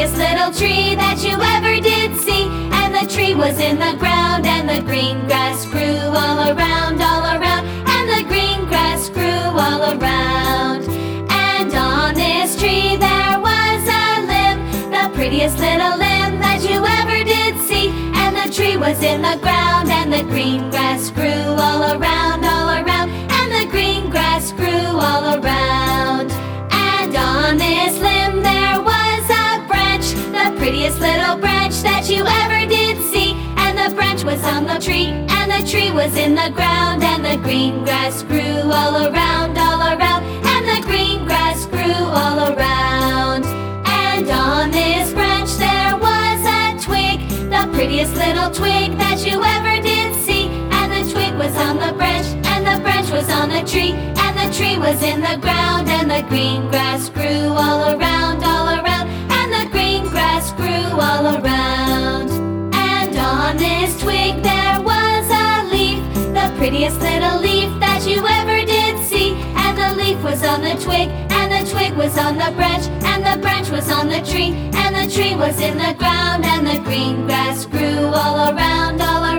prettiest little tree that you ever did see. And the tree was in the ground, and the green grass grew all around, all around. And the green grass grew all around. And on this tree there was a limb, the prettiest little limb that you ever did see. And the tree was in the ground, and the green grass grew all around, all around. And the green grass grew all around. And on this limb there was a branch, the prettiest little branch that you ever did see. And the branch was on the tree, and the tree was in the ground. And the green grass grew all around, all around. And the green grass grew all around. And on this branch there was a twig, the prettiest little twig that you ever did see. And the twig was on the branch, and the branch was on the tree. And the tree was in the ground, and the green grass grew all around, all around. And the green grass grew all around. And on this twig there was a leaf, the prettiest little leaf that you ever did see. And the leaf was on the twig, and the twig was on the branch. And the branch was on the tree, and the tree was in the ground. And the green grass grew all around, all around.